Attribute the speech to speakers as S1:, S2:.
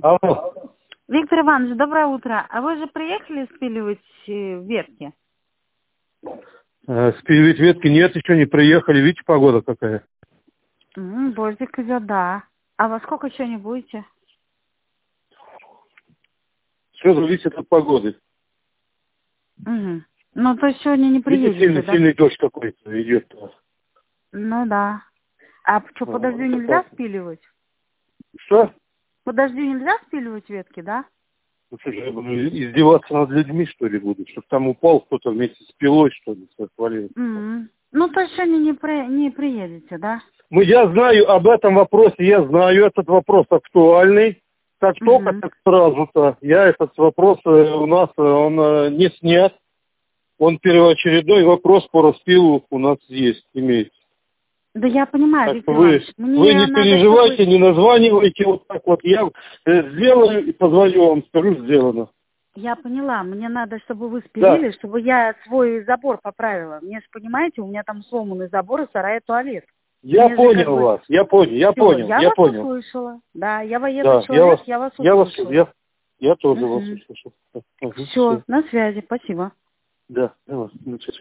S1: Алло.
S2: Виктор Иванович, доброе утро. А вы же приехали спиливать ветки?
S1: Спиливать ветки нет, еще не приехали. Видите, погода какая?
S2: Дождик идет, да. А во сколько еще не будете?
S1: Все зависит от погоды.
S2: Угу. Ну, то есть сегодня не
S1: Видите,
S2: приедете, да?
S1: сильный дождь какой-то идет.
S2: Ну, да. А что, по дождю нельзя спиливать?
S1: Что?
S2: По дождю нельзя спиливать ветки, да?
S1: Ну, что же, я буду издеваться над людьми, что ли, буду? Чтобы там упал кто-то вместе с пилой, что ли, свалил.
S2: Ну, то есть сегодня не приедете, да?
S1: Я знаю об этом вопросе, я знаю, этот вопрос актуальный. Как только, так сразу-то. Я этот вопрос у нас, он не снят. Он первоочередной вопрос по распилу у нас есть, имеется.
S2: Да я понимаю,
S1: Так
S2: Виктор
S1: вы
S2: Иванович.
S1: не
S2: Мне надо,
S1: переживайте,
S2: чтобы...
S1: не названивайте вот так вот. Я сделаю и позвоню вам, скажу, сделано.
S2: Я поняла. Мне надо, чтобы вы
S1: Да,
S2: спилили, чтобы я свой забор поправила. Мне же, понимаете, у меня там сломанный забор и сарай и туалет.
S1: я
S2: Мне же
S1: понял вас, я
S2: Всё, я вас
S1: понял.
S2: услышала. Да, я военный
S1: Да,
S2: человек, я вас услышала.
S1: я тоже вас услышал.
S2: Все, на связи, спасибо.
S1: Да, я вас.